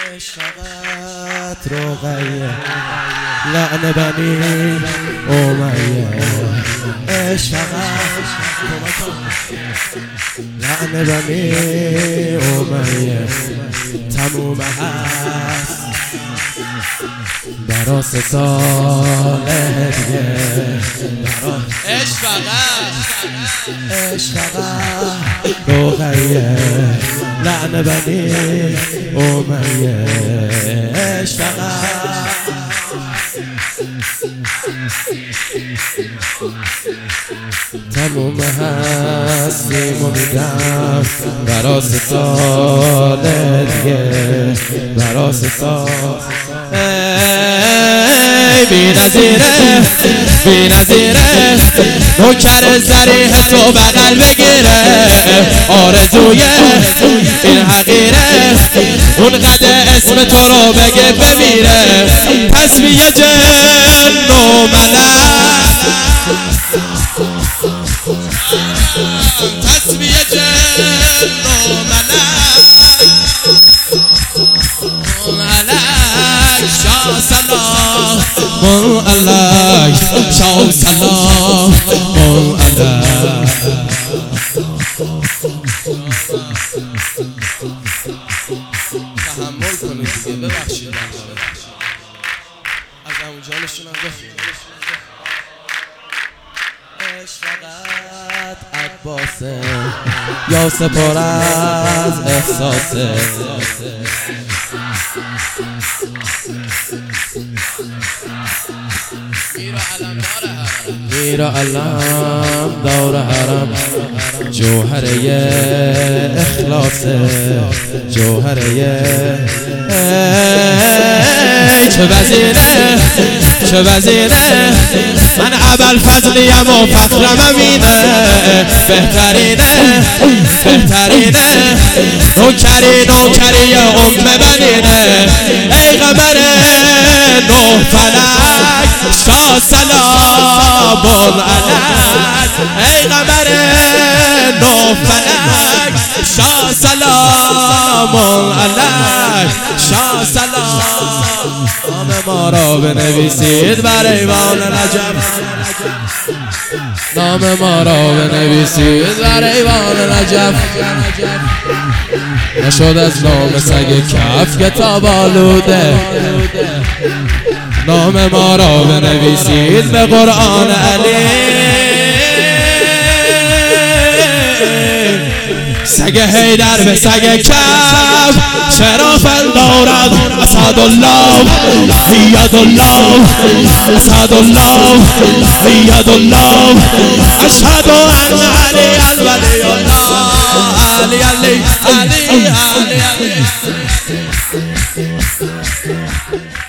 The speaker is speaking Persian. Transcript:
عشقت رقیه لعن بنی امیه عشقت لعن بنی امیه تموم هست برا ستاره دیگه عشقت رقیه لعن بنی امیه عشقت تموم هستیم و میگم برا ستاره دیگه برا ستاره بی نظیره نوکر زریح تو بغل بگیره آرزوی این حقیره اون قد اسم تو رو بگه بمیره تصویه جن و ملک تصویه جن و ملک شاه سلام من علیک شاه سلام من علیک تحمل کنید دیگه ببخشید از همون جانشون هم بخید عشقت عباسه یا سپار از احساسه میر علم دور حرم جوهره اخلاصه جوهره چه وزیره من ابل فضلیم و فخرم امینه بهترینه نوکری ام بنینه ای قمر نه فلک شاه سلام علیک ای قمر نه فلک شاه سلام علیک شاه سلام نام ما را بنویسید بر ایوان نجف نام ما را بنویسید بر ایوان نجف نشد از نام سگ کف کتاب آلوده نام ما را بنویسید به قرآن علی سگ حیدر به سگ کف شرافت دارد اسدالله ایدالله اسدالله ایدالله اشهد ان علی الولی الله علی